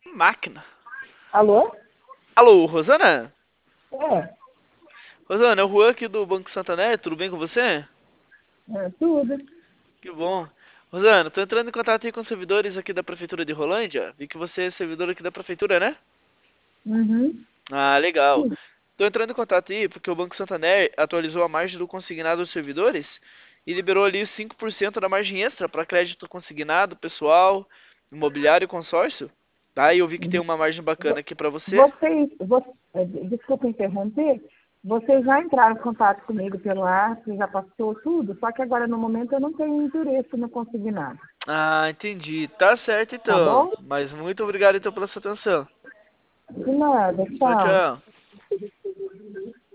Máquina. Alô? Alô, Rosana? É, Rosana, é o Juan aqui do Banco Santander, tudo bem com você? tudo. Que bom. Rosana, tô entrando em contato aí com os servidores aqui da Prefeitura de Rolândia. Vi que você é servidor aqui da Prefeitura, né? Uhum. Ah, legal. Sim. Tô entrando em contato aí porque o Banco Santander atualizou a margem do consignado dos servidores e liberou ali 5% da margem extra para crédito consignado, pessoal, imobiliário e consórcio. Tá, e eu vi que tem Uhum. uma margem bacana Vo- aqui para você. Desculpa interromper, vocês já entraram em contato comigo pelo ar, você já passou tudo, só que agora no momento eu não tenho interesse no consignado, Ah, entendi. Tá certo tá então. bom? Mas muito obrigado então pela sua atenção. De nada, Tchau, tchau. tchau.